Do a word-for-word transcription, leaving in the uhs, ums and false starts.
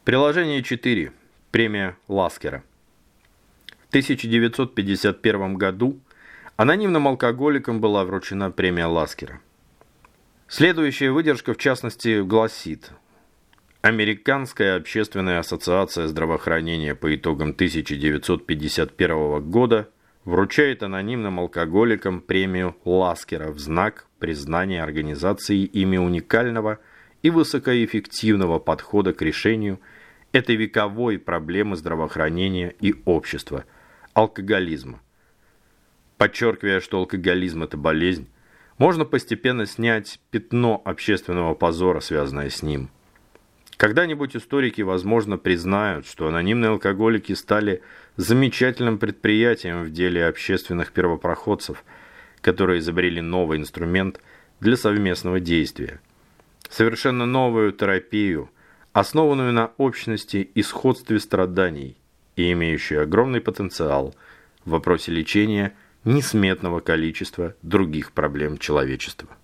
Приложение четыре. Премия Ласкера. В тысяча девятьсот пятьдесят первом году анонимным алкоголикам была вручена премия Ласкера. Следующая выдержка, в частности, гласит: Американская общественная ассоциация здравоохранения по итогам тысяча девятьсот пятьдесят первого года вручает анонимным алкоголикам премию Ласкера в знак признания организации ими уникального и высокоэффективного подхода к решению этой вековой проблемы здравоохранения и общества – алкоголизма. Подчеркивая, что алкоголизм – это болезнь, можно постепенно снять пятно общественного позора, связанное с ним. Когда-нибудь историки, возможно, признают, что анонимные алкоголики стали замечательным предприятием в деле общественных первопроходцев, которые изобрели новый инструмент для совместного действия. Совершенно новую терапию, основанную на общности и сходстве страданий и имеющую огромный потенциал в вопросе лечения несметного количества других проблем человечества.